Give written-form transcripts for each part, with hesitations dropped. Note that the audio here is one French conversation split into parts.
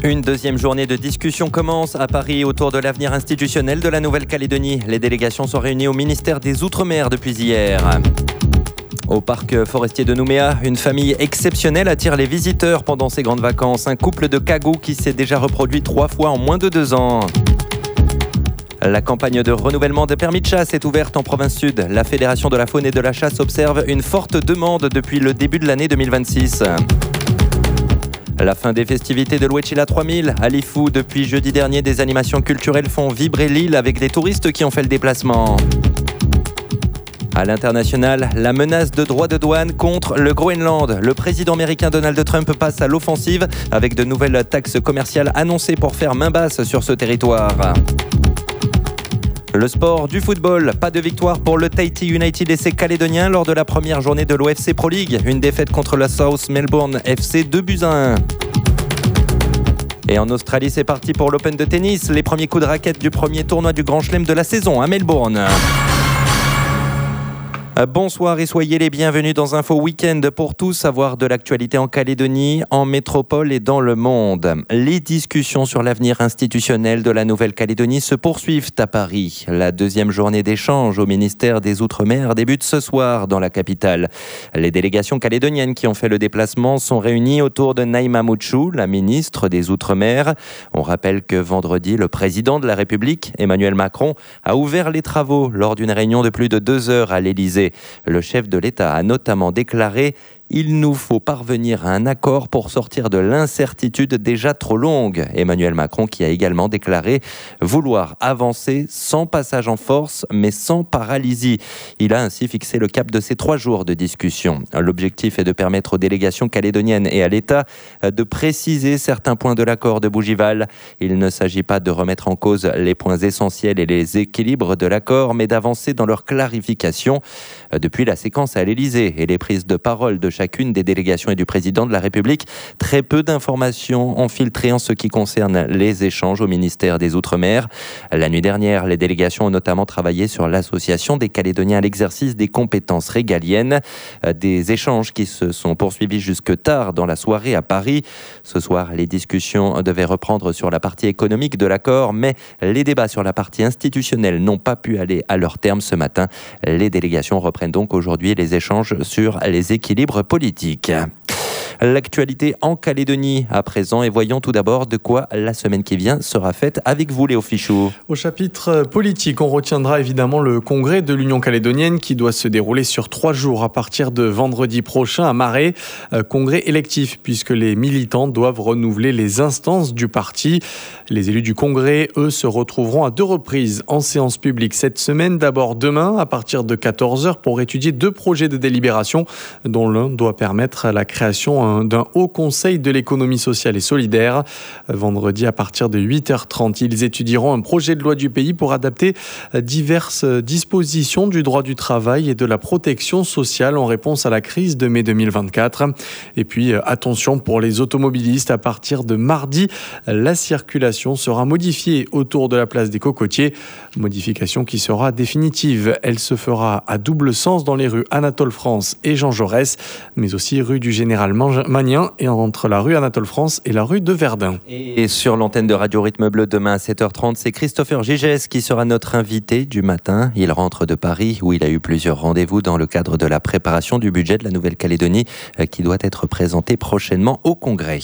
Une deuxième journée de discussion commence à Paris autour de l'avenir institutionnel de la Nouvelle-Calédonie. Les délégations sont réunies au ministère des Outre-mer depuis hier. Au parc forestier de Nouméa, une famille exceptionnelle attire les visiteurs pendant ces grandes vacances. Un couple de cagous qui s'est déjà reproduit 3 fois en moins de 2 ans. La campagne de renouvellement des permis de chasse est ouverte en province sud. La Fédération de la faune et de la chasse observe une forte demande depuis le début de l'année 2026. La fin des festivités de l'Ouéchila 3000 à Lifou. Depuis jeudi dernier, des animations culturelles font vibrer l'île avec des touristes qui ont fait le déplacement. À l'international, la menace de droits de douane contre le Groenland. Le président américain Donald Trump passe à l'offensive avec de nouvelles taxes commerciales annoncées pour faire main basse sur ce territoire. Le sport du football, pas de victoire pour le Tahiti United et ses Calédoniens lors de la première journée de l'OFC Pro League. Une défaite contre la South Melbourne FC 2-1. Et en Australie, c'est parti pour l'Open de tennis. Les premiers coups de raquette du premier tournoi du Grand Chelem de la saison à Melbourne. Bonsoir et soyez les bienvenus dans Info Week-end pour tout savoir de l'actualité en Calédonie, en métropole et dans le monde. Les discussions sur l'avenir institutionnel de la Nouvelle-Calédonie se poursuivent à Paris. La deuxième journée d'échange au ministère des Outre-mer débute ce soir dans la capitale. Les délégations calédoniennes qui ont fait le déplacement sont réunies autour de Naïma Mouchou, la ministre des Outre-mer. On rappelle que vendredi, le président de la République, Emmanuel Macron, a ouvert les travaux lors d'une réunion de plus de 2 heures à l'Élysée. Le chef de l'État a notamment déclaré « Il nous faut parvenir à un accord pour sortir de l'incertitude déjà trop longue ». Emmanuel Macron qui a également déclaré vouloir avancer sans passage en force mais sans paralysie. Il a ainsi fixé le cap de ces 3 jours de discussion. L'objectif est de permettre aux délégations calédoniennes et à l'État de préciser certains points de l'accord de Bougival. Il ne s'agit pas de remettre en cause les points essentiels et les équilibres de l'accord, mais d'avancer dans leur clarification. Depuis la séquence à l'Élysée et les prises de parole de chacune des délégations et du président de la République, très peu d'informations ont filtré en ce qui concerne les échanges au ministère des Outre-mer. La nuit dernière, les délégations ont notamment travaillé sur l'association des Calédoniens à l'exercice des compétences régaliennes. Des échanges qui se sont poursuivis jusque tard dans la soirée à Paris. Ce soir, les discussions devaient reprendre sur la partie économique de l'accord, mais les débats sur la partie institutionnelle n'ont pas pu aller à leur terme ce matin. Les délégations reprennent donc aujourd'hui les échanges sur les équilibres politiques. L'actualité en Calédonie à présent et voyons tout d'abord de quoi la semaine qui vient sera faite avec vous Léo Fichou. Au chapitre politique, on retiendra évidemment le congrès de l'Union calédonienne qui doit se dérouler sur 3 jours à partir de vendredi prochain à Marais. Congrès électif puisque les militants doivent renouveler les instances du parti. Les élus du congrès, eux, se retrouveront à 2 reprises en séance publique cette semaine. D'abord demain à partir de 14h pour étudier 2 projets de délibération dont l'un doit permettre la création d'un haut conseil de l'économie sociale et solidaire. Vendredi à partir de 8h30, ils étudieront un projet de loi du pays pour adapter diverses dispositions du droit du travail et de la protection sociale en réponse à la crise de mai 2024. Et puis attention pour les automobilistes, à partir de mardi, la circulation sera modifiée autour de la place des Cocotiers. Modification qui sera définitive. Elle se fera à double sens dans les rues Anatole France et Jean Jaurès, mais aussi rue du Général Magnien et entre la rue Anatole France et la rue de Verdun. Et sur l'antenne de Radio Rythme Bleu demain à 7h30, c'est Christopher Gigès qui sera notre invité du matin. Il rentre de Paris où il a eu plusieurs rendez-vous dans le cadre de la préparation du budget de la Nouvelle-Calédonie qui doit être présenté prochainement au Congrès.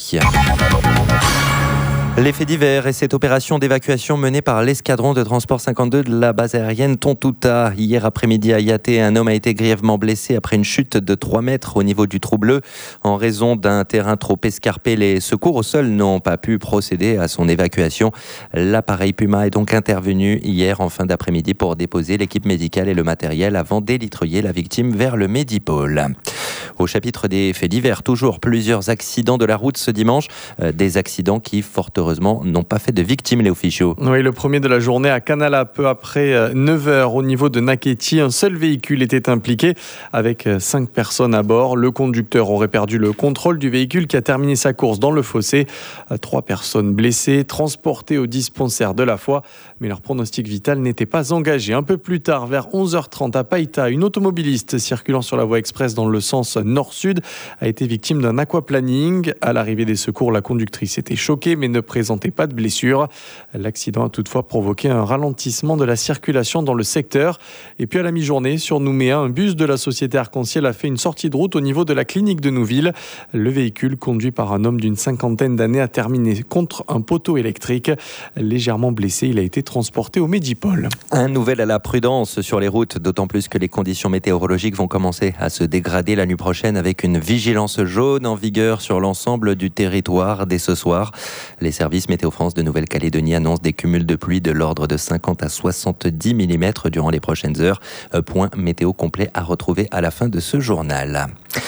Les faits divers et cette opération d'évacuation menée par l'escadron de transport 52 de la base aérienne Tontouta. Hier après-midi à Yaté, un homme a été grièvement blessé après une chute de 3 mètres au niveau du Trou Bleu. En raison d'un terrain trop escarpé, les secours au sol n'ont pas pu procéder à son évacuation. L'appareil Puma est donc intervenu hier en fin d'après-midi pour déposer l'équipe médicale et le matériel avant d'élitroyer la victime vers le Médipôle. Au chapitre des faits divers, toujours plusieurs accidents de la route ce dimanche. Des accidents qui, fort heureusement, malheureusement n'ont pas fait de victimes, les officiaux. Oui, le premier de la journée à Canala, peu après 9h au niveau de Naketi. Un seul véhicule était impliqué avec 5 personnes à bord. Le conducteur aurait perdu le contrôle du véhicule qui a terminé sa course dans le fossé. 3 personnes blessées, transportées au dispensaire de la Foi, mais leur pronostic vital n'était pas engagé. Un peu plus tard, vers 11h30 à Païta, une automobiliste circulant sur la voie express dans le sens nord-sud a été victime d'un aquaplaning. À l'arrivée des secours, la conductrice était choquée mais ne présentait pas de blessure. L'accident a toutefois provoqué un ralentissement de la circulation dans le secteur. Et puis à la mi-journée, sur Nouméa, un bus de la société Arc-en-Ciel a fait une sortie de route au niveau de la clinique de Nouville. Le véhicule, conduit par un homme d'une 50aine d'années, a terminé contre un poteau électrique. Légèrement blessé, il a été transporté au Medipol. Un nouvel à la prudence sur les routes, d'autant plus que les conditions météorologiques vont commencer à se dégrader la nuit prochaine avec une vigilance jaune en vigueur sur l'ensemble du territoire dès ce soir. Les services Météo France de Nouvelle-Calédonie annoncent des cumuls de pluie de l'ordre de 50 à 70 mm durant les prochaines heures. Point météo complet à retrouver à la fin de ce journal.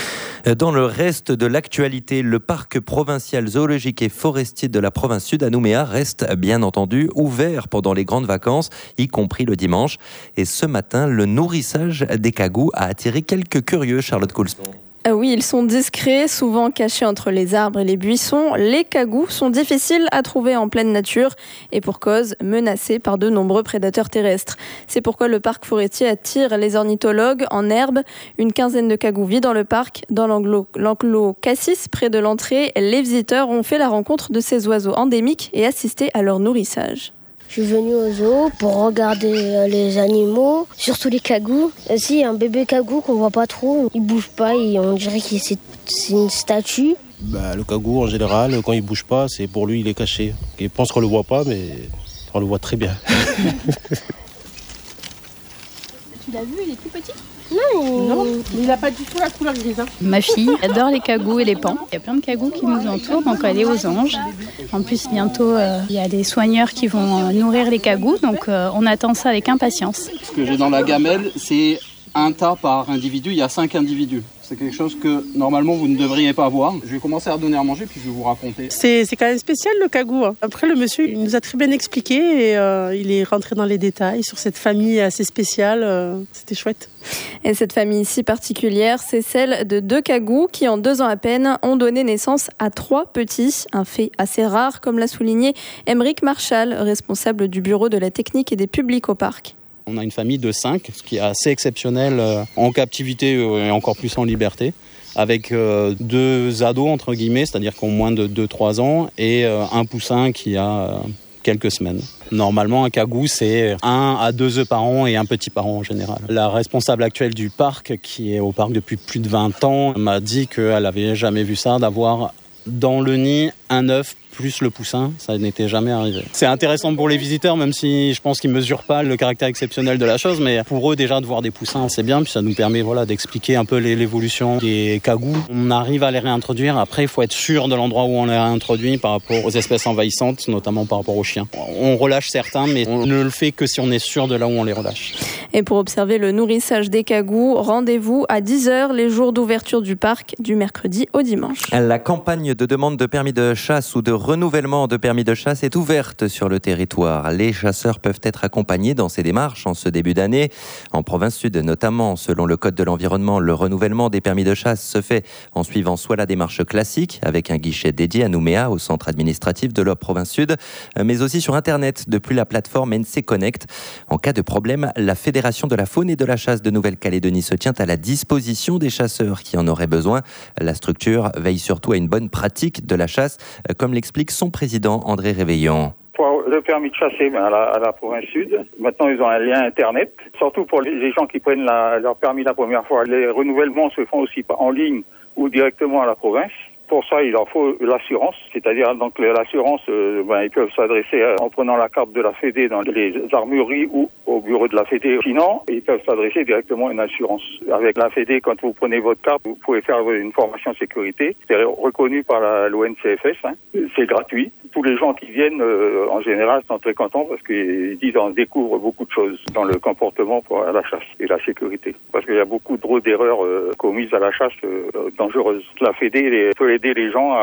Dans le reste de l'actualité, le parc provincial zoologique et forestier de la province sud à Nouméa reste bien entendu ouvert pendant les grandes vacances, y compris le dimanche. Et ce matin, le nourrissage des cagous a attiré quelques curieux, Charlotte Coulson. Oui, ils sont discrets, souvent cachés entre les arbres et les buissons. Les cagous sont difficiles à trouver en pleine nature et pour cause, menacés par de nombreux prédateurs terrestres. C'est pourquoi le parc forestier attire les ornithologues en herbe. Une quinzaine de cagous vit dans le parc. Dans l'enclos Cassis, près de l'entrée, les visiteurs ont fait la rencontre de ces oiseaux endémiques et assisté à leur nourrissage. Je suis venue au zoo pour regarder les animaux, surtout les cagous. Ici, il y a un bébé cagou qu'on voit pas trop. Il bouge pas et on dirait que c'est une statue. Le cagou, en général, quand il bouge pas, c'est pour lui, il est caché. Il pense qu'on le voit pas, mais on le voit très bien. Tu l'as vu, il est tout petit ? Non, il n'a pas du tout la couleur grise. Ma fille adore les cagous et les paons. Il y a plein de cagous qui nous entourent, donc elle est aux anges. En plus, bientôt, il y a des soigneurs qui vont nourrir les cagous, donc on attend ça avec impatience. Ce que j'ai dans la gamelle, c'est un tas par individu, il y a 5 individus. C'est quelque chose que normalement vous ne devriez pas avoir. Je vais commencer à donner à manger puis je vais vous raconter. C'est quand même spécial le cagou. Après le monsieur, il nous a très bien expliqué et il est rentré dans les détails sur cette famille assez spéciale. C'était chouette. Et cette famille si particulière, c'est celle de 2 cagous qui, en 2 ans à peine, ont donné naissance à 3 petits. Un fait assez rare, comme l'a souligné Émeric Marchal, responsable du bureau de la technique et des publics au parc. On a une famille de 5, ce qui est assez exceptionnel en captivité et encore plus en liberté, avec 2 ados, entre guillemets, c'est-à-dire qui ont moins de 2-3 ans, et un poussin qui a quelques semaines. Normalement, un cagou, c'est 1 à 2 œufs par an et un petit par an en général. La responsable actuelle du parc, qui est au parc depuis plus de 20 ans, m'a dit qu'elle n'avait jamais vu ça, d'avoir dans le nid un œuf plus le poussin, ça n'était jamais arrivé. C'est intéressant pour les visiteurs, même si je pense qu'ils ne mesurent pas le caractère exceptionnel de la chose, mais pour eux déjà de voir des poussins, c'est bien, puis ça nous permet d'expliquer un peu l'évolution des cagous. On arrive à les réintroduire, après il faut être sûr de l'endroit où on les réintroduit par rapport aux espèces envahissantes, notamment par rapport aux chiens. On relâche certains, mais on ne le fait que si on est sûr de là où on les relâche. Et pour observer le nourrissage des cagous, rendez-vous à 10h les jours d'ouverture du parc, du mercredi au dimanche. La campagne de demande de permis de chasse ou de renouvellement de permis de chasse est ouverte sur le territoire. Les chasseurs peuvent être accompagnés dans ces démarches en ce début d'année. En province sud notamment, selon le code de l'environnement, le renouvellement des permis de chasse se fait en suivant soit la démarche classique, avec un guichet dédié à Nouméa, au centre administratif de la province sud, mais aussi sur Internet, depuis la plateforme NC Connect. En cas de problème, la Fédération de la faune et de la chasse de Nouvelle-Calédonie se tient à la disposition des chasseurs qui en auraient besoin. La structure veille surtout à une bonne pratique de la chasse, comme l'explique son président André Réveillon. Pour le permis de chasser à la province sud, maintenant ils ont un lien Internet, surtout pour les gens qui prennent leur permis la première fois. Les renouvellements se font aussi en ligne ou directement à la province. Pour ça, il leur faut l'assurance, c'est-à-dire donc l'assurance, ils peuvent s'adresser en prenant la carte de la Fédé dans les armureries ou au bureau de la Fédé. Sinon, ils peuvent s'adresser directement à une assurance. Avec la Fédé, quand vous prenez votre carte, vous pouvez faire une formation sécurité. C'est reconnu par l'ONCFS. C'est gratuit. Tous les gens qui viennent, en général, sont très contents parce qu'ils disent on découvre beaucoup de choses dans le comportement pour la chasse et la sécurité. Parce qu'il y a beaucoup d'erreurs commises à la chasse dangereuses. La Fédé peut aider aider les gens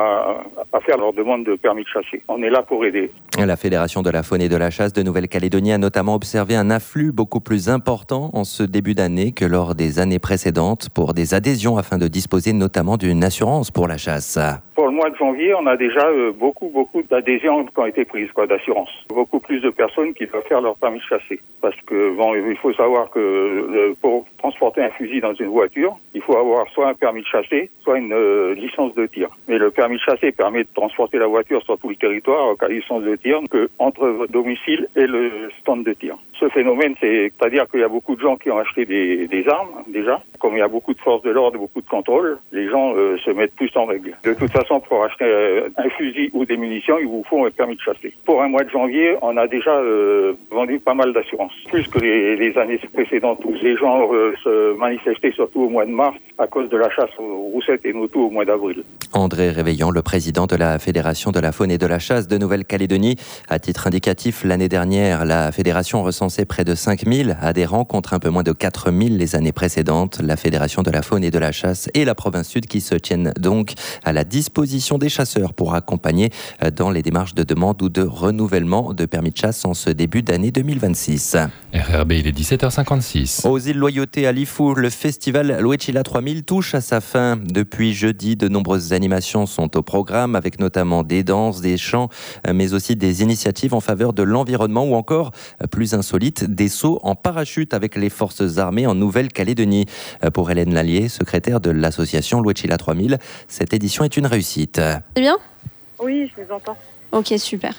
à faire leur demande de permis de chasser. On est là pour aider. La Fédération de la faune et de la chasse de Nouvelle-Calédonie a notamment observé un afflux beaucoup plus important en ce début d'année que lors des années précédentes pour des adhésions afin de disposer notamment d'une assurance pour la chasse. Pour le mois de janvier, on a déjà beaucoup d'adhésions qui ont été prises, d'assurance. Beaucoup plus de personnes qui doivent faire leur permis de chasser. Parce que, il faut savoir que pour transporter un fusil dans une voiture, il faut avoir soit un permis de chasser, soit une licence de tir. Mais le permis de chasser permet de transporter la voiture sur tout le territoire, alors qu'à licence de tir, entre votre domicile et le stand de tir. Ce phénomène, c'est-à-dire qu'il y a beaucoup de gens qui ont acheté des armes, déjà. Comme il y a beaucoup de forces de l'ordre, beaucoup de contrôle, les gens se mettent plus en règle. De toute façon, pour acheter un fusil ou des munitions, il vous faut un permis de chasser. Pour un mois de janvier, on a déjà vendu pas mal d'assurances. Plus que les années précédentes où les gens se manifestaient surtout au mois de mars à cause de la chasse aux roussettes et noto au mois d'avril. André Réveillon, le président de la Fédération de la faune et de la chasse de Nouvelle-Calédonie. À titre indicatif, l'année dernière, la fédération recensait près de 5000 adhérents contre un peu moins de 4000 les années précédentes. La Fédération de la faune et de la chasse et la province sud qui se tiennent donc à la disposition des chasseurs pour accompagner dans les démarches de demande ou de renouvellement de permis de chasse en ce début d'année 2026. RRB, il est 17h56. Aux îles Loyauté à Lifou, le festival Luechila 3000 touche à sa fin. Depuis jeudi, de nombreuses animations sont au programme avec notamment des danses, des chants, mais aussi des initiatives en faveur de l'environnement ou encore, plus insolite, des sauts en parachute avec les forces armées en Nouvelle-Calédonie. Pour Hélène Lallier, secrétaire de l'association Luechila 3000, cette édition est une réussite. C'est bien ? Oui, je vous entends. Ok, super.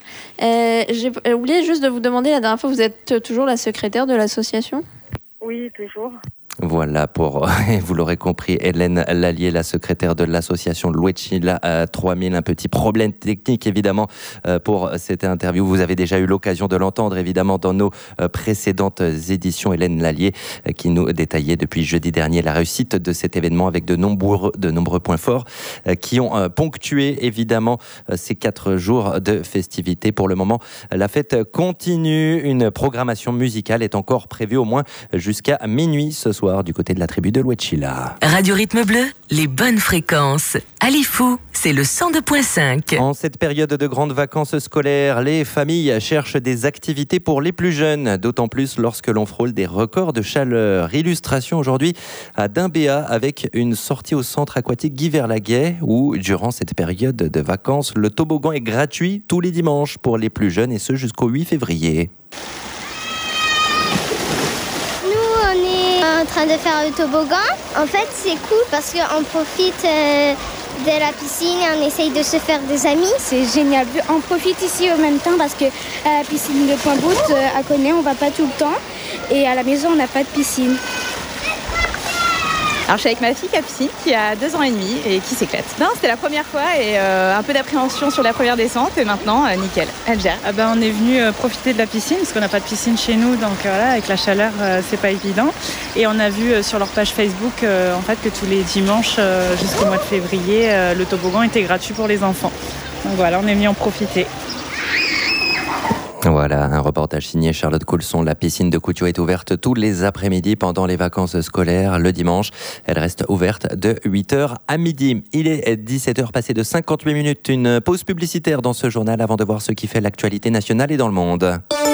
J'ai oublié juste de vous demander, la dernière fois, vous êtes toujours la secrétaire de l'association ? Oui, toujours. Voilà pour, vous l'aurez compris, Hélène Lallier, la secrétaire de l'association Luechila 3000. Un petit problème technique évidemment pour cette interview. Vous avez déjà eu l'occasion de l'entendre évidemment dans nos précédentes éditions. Hélène Lallier qui nous détaillait depuis jeudi dernier la réussite de cet événement avec de nombreux points forts qui ont ponctué évidemment ces 4 jours de festivités. Pour le moment, la fête continue. Une programmation musicale est encore prévue au moins jusqu'à minuit ce soir du côté de la tribu de Luechila. Radio Rythme Bleu, les bonnes fréquences. À Lifou, c'est le 102.5. En cette période de grandes vacances scolaires, les familles cherchent des activités pour les plus jeunes, d'autant plus lorsque l'on frôle des records de chaleur. Illustration aujourd'hui à Dimbéa avec une sortie au centre aquatique Guy Verlaguet où, durant cette période de vacances, le toboggan est gratuit tous les dimanches pour les plus jeunes et ce jusqu'au 8 février. En train de faire le toboggan. En fait, c'est cool parce qu'on profite de la piscine et on essaye de se faire des amis. C'est génial. On profite ici en même temps parce que à la piscine de Point-Bout, à Coné, on va pas tout le temps. Et à la maison, on n'a pas de piscine. Alors je suis avec ma fille Capucine qui a 2 ans et demi et qui s'éclate. Non, c'était la première fois et un peu d'appréhension sur la première descente et maintenant nickel, elle gère. On est venu profiter de la piscine parce qu'on n'a pas de piscine chez nous, donc voilà, avec la chaleur c'est pas évident. Et on a vu sur leur page Facebook en fait que tous les dimanches jusqu'au mois de février le toboggan était gratuit pour les enfants. Donc voilà, on est venu en profiter. Voilà, un reportage signé Charlotte Coulson. La piscine de Coutiot est ouverte tous les après-midi pendant les vacances scolaires. Le dimanche, elle reste ouverte de 8h à midi. Il est 17h passé de 58 minutes. Une pause publicitaire dans ce journal avant de voir ce qui fait l'actualité nationale et dans le monde.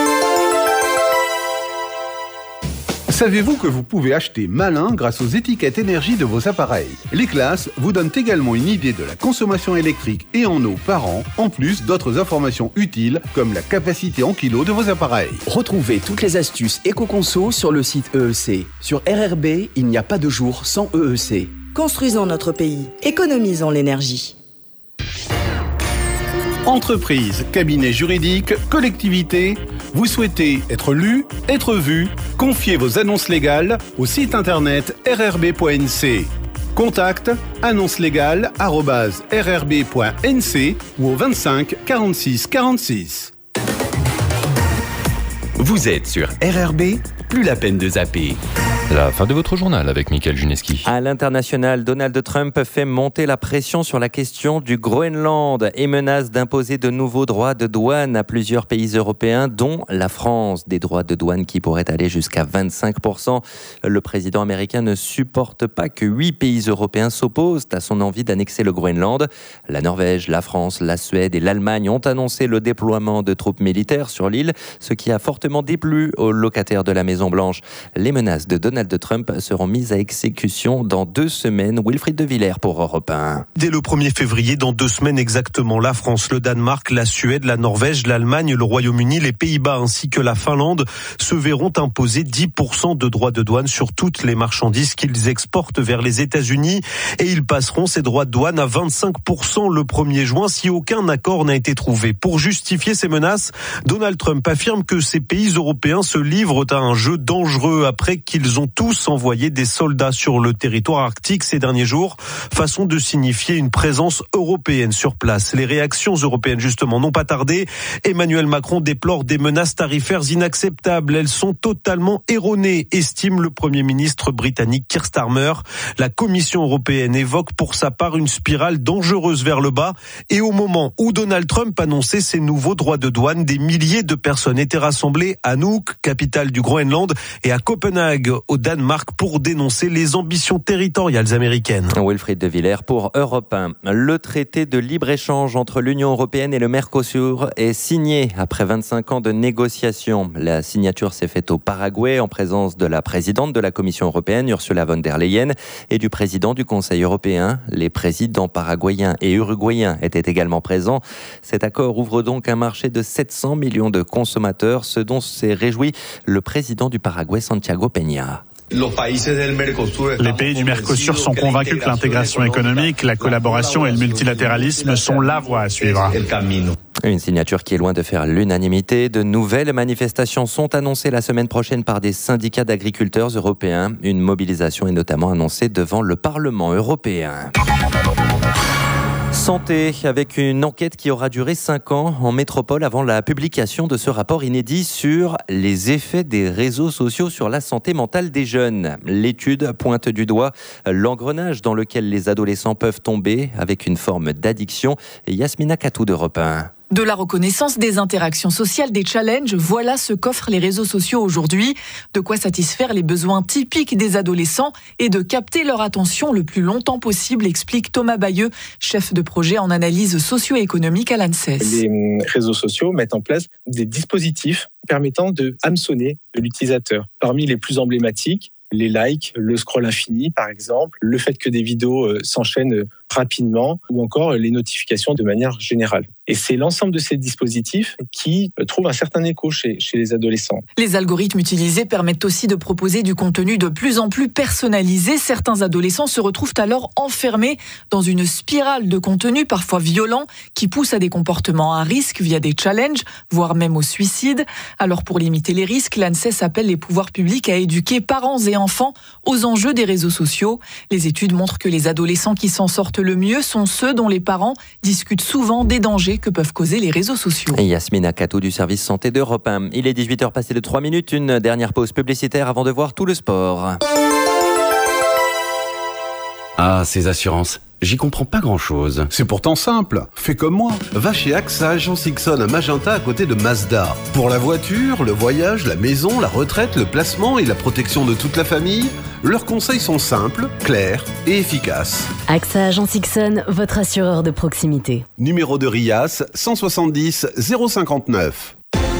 Savez-vous que vous pouvez acheter malin grâce aux étiquettes énergie de vos appareils ? Les classes vous donnent également une idée de la consommation électrique et en eau par an, en plus d'autres informations utiles comme la capacité en kilos de vos appareils. Retrouvez toutes les astuces éco-conso sur le site EEC. Sur RRB, il n'y a pas de jour sans EEC. Construisons notre pays, économisons l'énergie. Entreprise, cabinet juridique, collectivité, vous souhaitez être lu, être vu, confiez vos annonces légales au site internet rrb.nc. Contact annoncelégale@rrb.nc ou au 25 46 46. Vous êtes sur RRB, plus la peine de zapper. La fin de votre journal avec Mickaël Juneski. À l'international, Donald Trump fait monter la pression sur la question du Groenland et menace d'imposer de nouveaux droits de douane à plusieurs pays européens, dont la France. Des droits de douane qui pourraient aller jusqu'à 25%. Le président américain ne supporte pas que 8 pays européens s'opposent à son envie d'annexer le Groenland. La Norvège, la France, la Suède et l'Allemagne ont annoncé le déploiement de troupes militaires sur l'île, ce qui a fortement déplu aux locataires de la Maison-Blanche. Les menaces de Donald Trump seront mises à exécution dans 2 semaines. Wilfried de Villers pour Europe 1. Dès le 1er février, dans 2 semaines exactement, la France, le Danemark, la Suède, la Norvège, l'Allemagne, le Royaume-Uni, les Pays-Bas ainsi que la Finlande se verront imposer 10% de droits de douane sur toutes les marchandises qu'ils exportent vers les États-Unis et ils passeront ces droits de douane à 25% le 1er juin si aucun accord n'a été trouvé. Pour justifier ces menaces, Donald Trump affirme que ces pays européens se livrent à un jeu dangereux après qu'ils ont tous envoyé des soldats sur le territoire arctique ces derniers jours, façon de signifier une présence européenne sur place. Les réactions européennes justement n'ont pas tardé. Emmanuel Macron déplore des menaces tarifaires inacceptables. Elles sont totalement erronées, estime le Premier ministre britannique Keir Starmer. La Commission européenne évoque pour sa part une spirale dangereuse vers le bas. Et au moment où Donald Trump annonçait ses nouveaux droits de douane, des milliers de personnes étaient rassemblées à Nuuk, capitale du Groenland, et à Copenhague, au Danemark, pour dénoncer les ambitions territoriales américaines. Wilfried de Villers pour Europe 1. Le traité de libre-échange entre l'Union européenne et le Mercosur est signé après 25 ans de négociations. La signature s'est faite au Paraguay en présence de la présidente de la Commission européenne, Ursula von der Leyen, et du président du Conseil européen. Les présidents paraguayens et uruguayens étaient également présents. Cet accord ouvre donc un marché de 700 millions de consommateurs, ce dont s'est réjoui le président du Paraguay, Santiago Peña. Les pays du Mercosur sont convaincus que l'intégration économique, la collaboration et le multilatéralisme sont la voie à suivre. Une signature qui est loin de faire l'unanimité. De nouvelles manifestations sont annoncées la semaine prochaine par des syndicats d'agriculteurs européens. Une mobilisation est notamment annoncée devant le Parlement européen. Santé, avec une enquête qui aura duré 5 ans en métropole avant la publication de ce rapport inédit sur les effets des réseaux sociaux sur la santé mentale des jeunes. L'étude pointe du doigt l'engrenage dans lequel les adolescents peuvent tomber avec une forme d'addiction. Yasmina Katou d'Europe 1. De la reconnaissance, des interactions sociales, des challenges, voilà ce qu'offrent les réseaux sociaux aujourd'hui. De quoi satisfaire les besoins typiques des adolescents et de capter leur attention le plus longtemps possible, explique Thomas Bayeux, chef de projet en analyse socio-économique à l'ANSES. Les réseaux sociaux mettent en place des dispositifs permettant de hameçonner l'utilisateur. Parmi les plus emblématiques, les likes, le scroll infini par exemple, le fait que des vidéos s'enchaînent rapidement ou encore les notifications de manière générale. Et c'est l'ensemble de ces dispositifs qui trouvent un certain écho chez les adolescents. Les algorithmes utilisés permettent aussi de proposer du contenu de plus en plus personnalisé. Certains adolescents se retrouvent alors enfermés dans une spirale de contenu parfois violent qui pousse à des comportements à risque via des challenges, voire même au suicide. Alors pour limiter les risques, l'ANSES appelle les pouvoirs publics à éduquer parents et enfants aux enjeux des réseaux sociaux. Les études montrent que les adolescents qui s'en sortent le mieux sont ceux dont les parents discutent souvent des dangers que peuvent causer les réseaux sociaux. Et Yasmina Katou du service santé d'Europe 1. Il est 18h passé de 3 minutes, une dernière pause publicitaire avant de voir tout le sport. Ah, ces assurances, j'y comprends pas grand-chose. C'est pourtant simple. Fais comme moi. Va chez AXA Agence Ixon à Magenta à côté de Mazda. Pour la voiture, le voyage, la maison, la retraite, le placement et la protection de toute la famille, leurs conseils sont simples, clairs et efficaces. AXA Agence Ixon, votre assureur de proximité. Numéro de RIAS 170 059.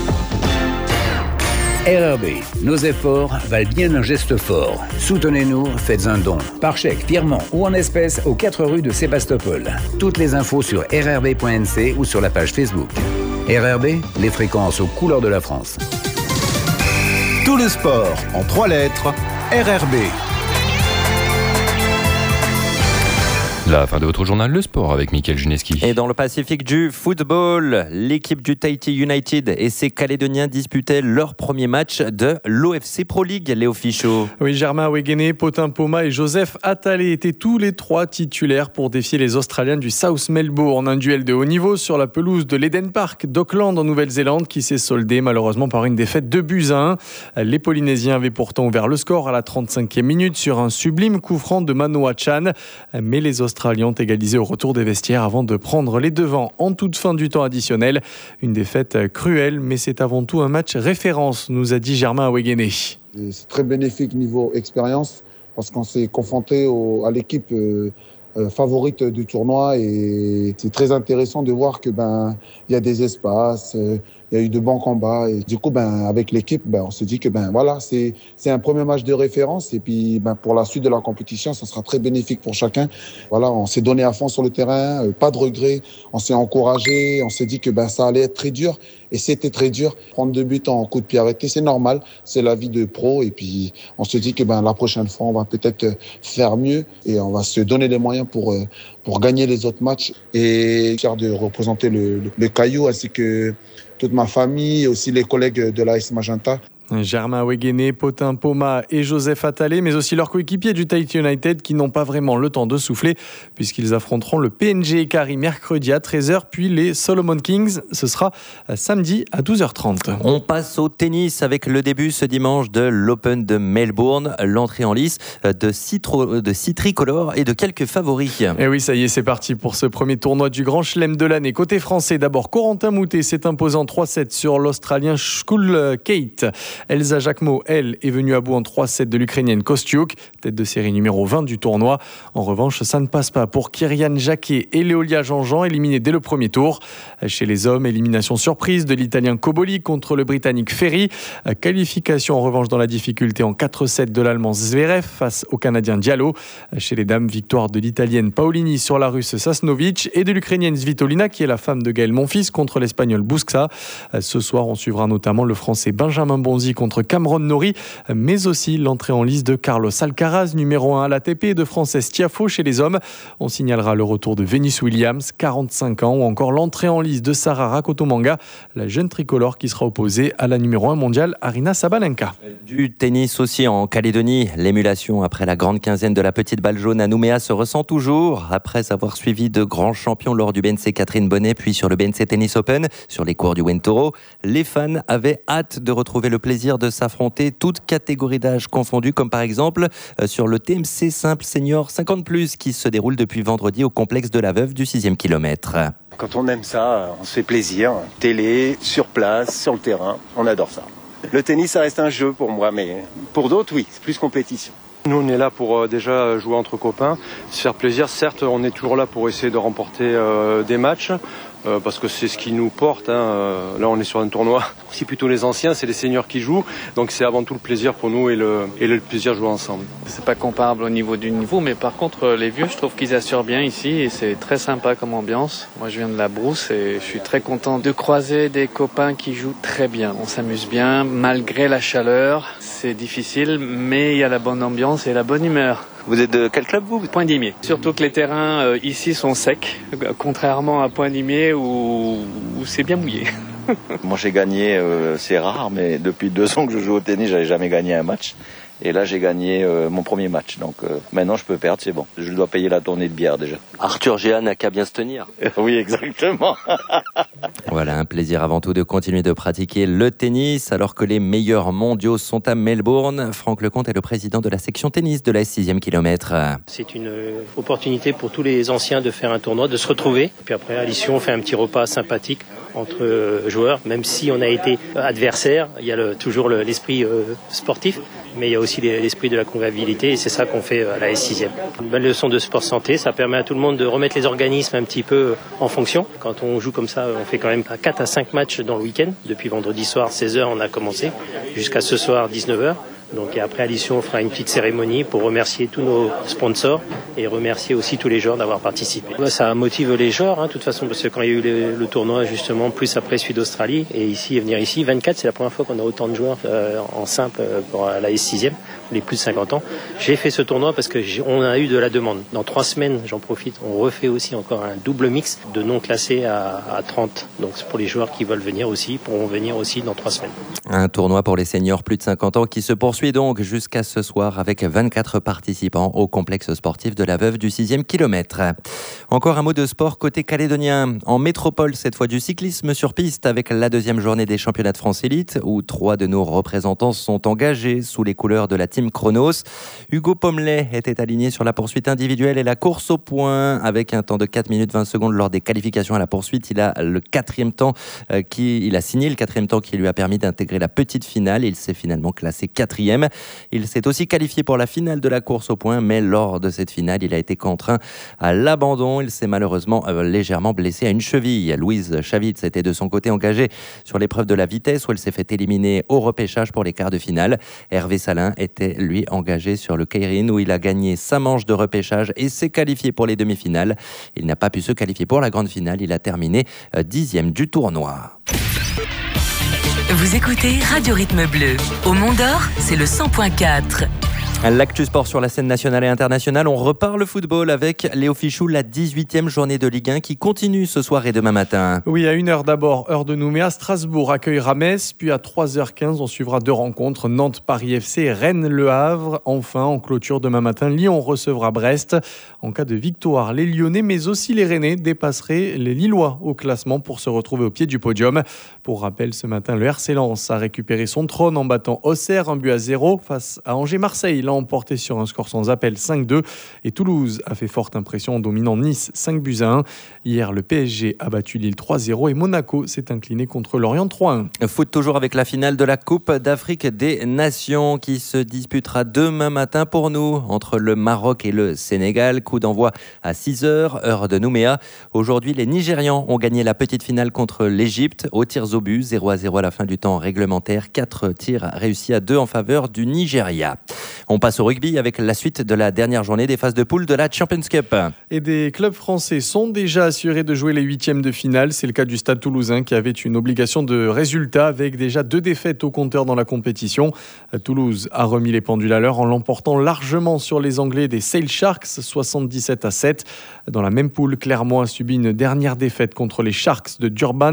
RRB, nos efforts valent bien un geste fort. Soutenez-nous, faites un don. Par chèque, virement ou en espèces aux 4 rues de Sébastopol. Toutes les infos sur rrb.nc ou sur la page Facebook. RRB, les fréquences aux couleurs de la France. Tout le sport en 3 lettres, RRB. La fin de votre journal Le Sport avec Mickaël Juneski. Et dans le Pacifique du football, l'équipe du Tahiti United et ses Calédoniens disputaient leur premier match de l'OFC Pro League, Léo Fichot. Oui, Germain Weguené, Potin Poma et Joseph Attalé étaient tous les trois titulaires pour défier les Australiens du South Melbourne. Un duel de haut niveau sur la pelouse de l'Eden Park d'Auckland en Nouvelle-Zélande qui s'est soldé malheureusement par une défaite 2-1. Les Polynésiens avaient pourtant ouvert le score à la 35e minute sur un sublime coup franc de Manoa Chan. Mais les Australiens ont égalisé au retour des vestiaires avant de prendre les devants en toute fin du temps additionnel. Une défaite cruelle, mais c'est avant tout un match référence, nous a dit Germain Weguené. C'est très bénéfique niveau expérience parce qu'on s'est confronté à l'équipe favorite du tournoi et c'est très intéressant de voir que il y a des espaces, il y a eu de bons combats et du coup avec l'équipe on se dit que voilà, c'est un premier match de référence et puis pour la suite de la compétition ça sera très bénéfique pour chacun. Voilà, on s'est donné à fond sur le terrain, pas de regrets, on s'est encouragé, on s'est dit que ça allait être très dur et c'était très dur. Prendre 2 buts en coup de pied arrêté, c'est normal, c'est la vie de pro et puis on se dit que la prochaine fois on va peut-être faire mieux et on va se donner les moyens pour gagner les autres matchs et fier de représenter le Caillou ainsi que toute ma famille et aussi les collègues de l'AS Magenta. Germain Weguené, Potin Poma et Joseph Attalé, mais aussi leurs coéquipiers du Tahiti United qui n'ont pas vraiment le temps de souffler puisqu'ils affronteront le PNG Ikari mercredi à 13h, puis les Solomon Kings. Ce sera samedi à 12h30. On passe au tennis avec le début ce dimanche de l'Open de Melbourne. L'entrée en lice de 6 tricolores et de quelques favoris. Et oui, ça y est, c'est parti pour ce premier tournoi du Grand Chelem de l'année. Côté français, d'abord, Corentin Moutet s'est imposé en 3-7 sur l'Australien Skull Kate. Elsa Jacquemot, elle, est venue à bout en 3-7 de l'Ukrainienne Kostiuk, tête de série numéro 20 du tournoi. En revanche, ça ne passe pas pour Kyrian Jacquet et Léolia Jean-Jean, éliminés dès le premier tour. Chez les hommes, élimination surprise de l'Italien Koboli contre le Britannique Ferry. Qualification en revanche dans la difficulté en 4-7 de l'Allemand Zverev face au Canadien Diallo. Chez les dames, victoire de l'Italienne Paolini sur la Russe Sasnovic et de l'Ukrainienne Svitolina, qui est la femme de Gaël Monfils, contre l'Espagnol Buxa. Ce soir, on suivra notamment le Français Benjamin Bonzi contre Cameron Norrie, mais aussi l'entrée en lice de Carlos Alcaraz, numéro 1 à l'ATP, et de Frances Tiafoe chez les hommes. On signalera le retour de Venus Williams, 45 ans, ou encore l'entrée en lice de Sarah Rakotomanga, la jeune tricolore qui sera opposée à la numéro 1 mondiale Aryna Sabalenka. Du tennis aussi en Calédonie, l'émulation après la grande quinzaine de la petite balle jaune à Nouméa se ressent toujours. Après avoir suivi de grands champions lors du BNC Catherine Bonnet, puis sur le BNC Tennis Open, sur les cours du Wentoro, les fans avaient hâte de retrouver le plaisir de s'affronter toutes catégories d'âge confondues, comme par exemple sur le TMC Simple Senior 50+, qui se déroule depuis vendredi au complexe de la Veuve du 6e kilomètre. Quand on aime ça, on se fait plaisir. Télé, sur place, sur le terrain, on adore ça. Le tennis, ça reste un jeu pour moi, mais pour d'autres, oui, c'est plus compétition. Nous, on est là pour déjà jouer entre copains, se faire plaisir. Certes, on est toujours là pour essayer de remporter des matchs, parce que c'est ce qui nous porte. Là, on est sur un tournoi. C'est plutôt les anciens, c'est les seniors qui jouent. Donc, c'est avant tout le plaisir pour nous et le plaisir de jouer ensemble. C'est pas comparable au niveau du niveau, mais par contre, les vieux, je trouve qu'ils assurent bien ici et c'est très sympa comme ambiance. Moi, je viens de la Brousse et je suis très content de croiser des copains qui jouent très bien. On s'amuse bien, malgré la chaleur. C'est difficile, mais il y a la bonne ambiance et la bonne humeur. Vous êtes de quel club, vous ? Point-Dimier. Surtout que les terrains ici sont secs, contrairement à Point-Dimier où c'est bien mouillé. Moi, j'ai gagné, c'est rare, mais depuis 2 ans que je joue au tennis, j'avais jamais gagné un match. Et là, j'ai gagné mon premier match. Donc maintenant, je peux perdre, c'est bon. Je dois payer la tournée de bière déjà. Arthur Géa n'a qu'à bien se tenir. Oui, exactement. Voilà, un plaisir avant tout de continuer de pratiquer le tennis alors que les meilleurs mondiaux sont à Melbourne. Franck Lecomte est le président de la section tennis de la 6e kilomètre. C'est une opportunité pour tous les anciens de faire un tournoi, de se retrouver. Puis après, à l'issue, on fait un petit repas sympathique entre joueurs. Même si on a été adversaires, il y a toujours l'esprit sportif, mais il y a aussi l'esprit de la convivialité et c'est ça qu'on fait à la S6e. Une belle leçon de sport santé, ça permet à tout le monde de remettre les organismes un petit peu en fonction. Quand on joue comme ça, on fait quand même 4 à 5 matchs dans le week-end. Depuis vendredi soir, 16h, on a commencé, jusqu'à ce soir, 19h. Donc et après à l'issue, on fera une petite cérémonie pour remercier tous nos sponsors et remercier aussi tous les joueurs d'avoir participé. Ça motive les joueurs, de toute façon, parce que quand il y a eu le tournoi justement, plus après celui d'Australie, et ici, venir ici, 24, c'est la première fois qu'on a autant de joueurs en simple pour la S6e, les plus de 50 ans. J'ai fait ce tournoi parce qu'on a eu de la demande. Dans 3 semaines, j'en profite, on refait aussi encore un double mix de non classés à 30. Donc c'est pour les joueurs qui veulent venir aussi, pourront venir aussi dans 3 semaines. Un tournoi pour les seniors plus de 50 ans qui se poursuit donc jusqu'à ce soir avec 24 participants au complexe sportif de la Veuve du 6e kilomètre. Encore un mot de sport côté calédonien. En métropole, cette fois du cyclisme sur piste avec la 2e journée des championnats de France Élite où 3 de nos représentants sont engagés sous les couleurs de la Team Chronos. Hugo Pommelet était aligné sur la poursuite individuelle et la course au point avec un temps de 4 minutes 20 secondes lors des qualifications à la poursuite. Il a signé le 4e temps qui lui a permis d'intégrer la petite finale. Il s'est finalement classé 4e. Il s'est aussi qualifié pour la finale de la course au point, mais lors de cette finale, il a été contraint à l'abandon. Il s'est malheureusement légèrement blessé à une cheville. Louise Chavitz était de son côté engagée sur l'épreuve de la vitesse où elle s'est fait éliminer au repêchage pour les quarts de finale. Hervé Salin était lui engagé sur le Keirin où il a gagné sa manche de repêchage et s'est qualifié pour les demi-finales. Il n'a pas pu se qualifier pour la grande finale. Il a terminé 10e du tournoi. Vous écoutez Radio Rythme Bleu. Au Mont d'Or, c'est le 100.4. L'actu sport sur la scène nationale et internationale. On repart le football avec Léo Fichou, la 18e journée de Ligue 1 qui continue ce soir et demain matin. Oui, à 1h d'abord, heure de Nouméa, Strasbourg accueille Metz, puis à 3h15, on suivra 2 rencontres, Nantes-Paris FC et Rennes-Le Havre. Enfin, en clôture demain matin, Lyon recevra Brest. En cas de victoire, les Lyonnais, mais aussi les Rennais dépasseraient les Lillois au classement pour se retrouver au pied du podium. Pour rappel, ce matin, le RC Lens a récupéré son trône en battant Auxerre 1-0 face à Angers-Marseille. L'a emporté sur un score sans appel 5-2 et Toulouse a fait forte impression en dominant Nice 5-1. Hier, le PSG a battu Lille 3-0 et Monaco s'est incliné contre Lorient 3-1. Foot toujours avec la finale de la Coupe d'Afrique des Nations qui se disputera demain matin pour nous entre le Maroc et le Sénégal. Coup d'envoi à 6h, heure de Nouméa. Aujourd'hui, les Nigérians ont gagné la petite finale contre l'Égypte aux tirs au but, 0-0 à la fin du temps réglementaire. 4 tirs réussis à 2 en faveur du Nigeria. On passe au rugby avec la suite de la dernière journée des phases de poule de la Champions Cup. Et des clubs français sont déjà assurés de jouer les 8e de finale. C'est le cas du Stade Toulousain qui avait une obligation de résultat avec déjà 2 défaites au compteur dans la compétition. Toulouse a remis les pendules à l'heure en l'emportant largement sur les Anglais des Sale Sharks, 77-7. Dans la même poule, Clermont a subi une dernière défaite contre les Sharks de Durban,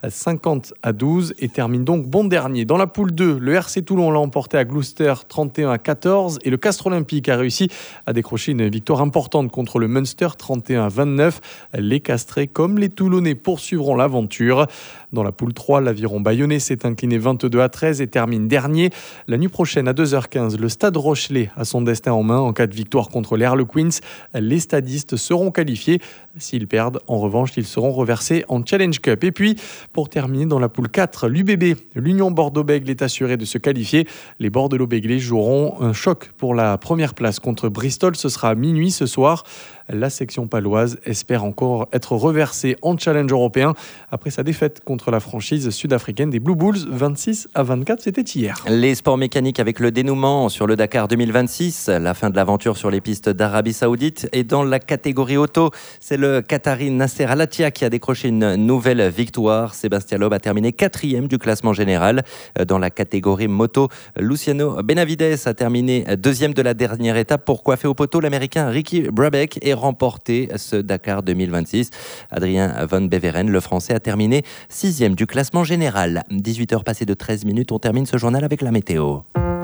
50-12 et termine donc bon dernier. Dans la poule 2, le RC Toulon l'a emporté à Gloucester 31-14 et le Castres Olympique a réussi à décrocher une victoire importante contre le Munster 31-29. Les Castrés comme les Toulonnais poursuivront l'aventure. Dans la poule 3, l'Aviron Bayonnais s'est incliné 22-13 et termine dernier. La nuit prochaine à 2h15, le Stade Rochelais a son destin en main. En cas de victoire contre les Harlequins, les stadistes seront qualifiés. S'ils perdent, en revanche, ils seront reversés en Challenge Cup. Et puis, pour terminer dans la poule 4, l'UBB, l'Union Bordeaux-Bègles est assurée de se qualifier. Les Bordeaux-Bègles joueront un choc pour la première place contre Bristol. Ce sera à minuit ce soir. La section paloise espère encore être reversée en challenge européen après sa défaite contre la franchise sud-africaine des Blue Bulls 26-24, c'était hier. Les sports mécaniques avec le dénouement sur le Dakar 2026, la fin de l'aventure sur les pistes d'Arabie Saoudite et dans la catégorie auto, c'est le Qatari Nasser Al-Attiyah qui a décroché une nouvelle victoire. Sébastien Loeb a terminé 4e du classement général. Dans la catégorie moto, Luciano Benavides a terminé 2e de la dernière étape pour coiffer au poteau l'Américain Ricky Brabec et remporter ce Dakar 2026. Adrien Van Beveren, le Français, a terminé 6e du classement général. 18h passées de 13 minutes, on termine ce journal avec la météo.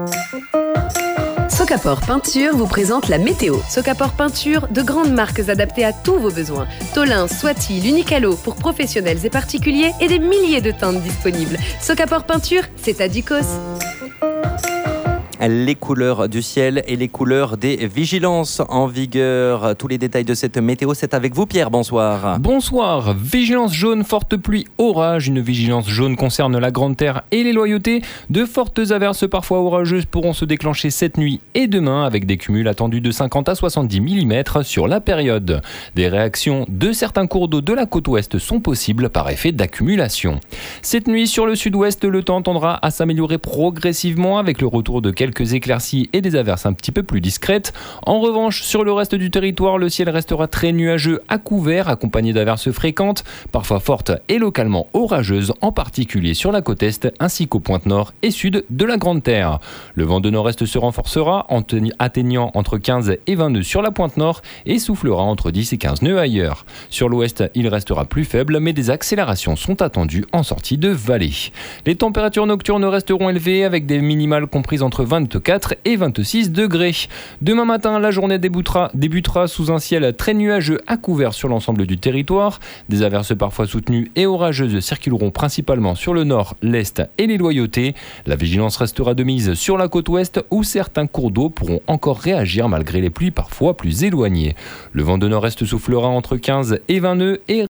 Socapor Peinture vous présente la météo. Socapor Peinture, de grandes marques adaptées à tous vos besoins. Tolin, Swati, l'Unicalo pour professionnels et particuliers et des milliers de teintes disponibles. Socapor Peinture, c'est à Ducos. Les couleurs du ciel et les couleurs des vigilances en vigueur. Tous les détails de cette météo, c'est avec vous Pierre, bonsoir. Bonsoir, vigilance jaune, forte pluie, orage. Une vigilance jaune concerne la Grande Terre et les Loyautés. De fortes averses parfois orageuses pourront se déclencher cette nuit et demain avec des cumuls attendus de 50 à 70 mm sur la période. Des réactions de certains cours d'eau de la côte ouest sont possibles par effet d'accumulation. Cette nuit sur le sud-ouest, le temps tendra à s'améliorer progressivement avec le retour de quelques quelques éclaircies et des averses un petit peu plus discrètes. En revanche, sur le reste du territoire, le ciel restera très nuageux à couvert, accompagné d'averses fréquentes, parfois fortes et localement orageuses, en particulier sur la côte est ainsi qu'aux pointes nord et sud de la Grande Terre. Le vent de nord-est se renforcera, atteignant entre 15 et 20 nœuds sur la pointe nord et soufflera entre 10 et 15 nœuds ailleurs. Sur l'ouest, il restera plus faible, mais des accélérations sont attendues en sortie de vallée. Les températures nocturnes resteront élevées avec des minimales comprises entre 24 et 26 degrés. Demain matin, la journée débutera sous un ciel très nuageux à couvert sur l'ensemble du territoire. Des averses parfois soutenues et orageuses circuleront principalement sur le nord, l'est et les Loyautés. La vigilance restera de mise sur la côte ouest où certains cours d'eau pourront encore réagir malgré les pluies parfois plus éloignées. Le vent de nord-est soufflera entre 15 et 20 nœuds et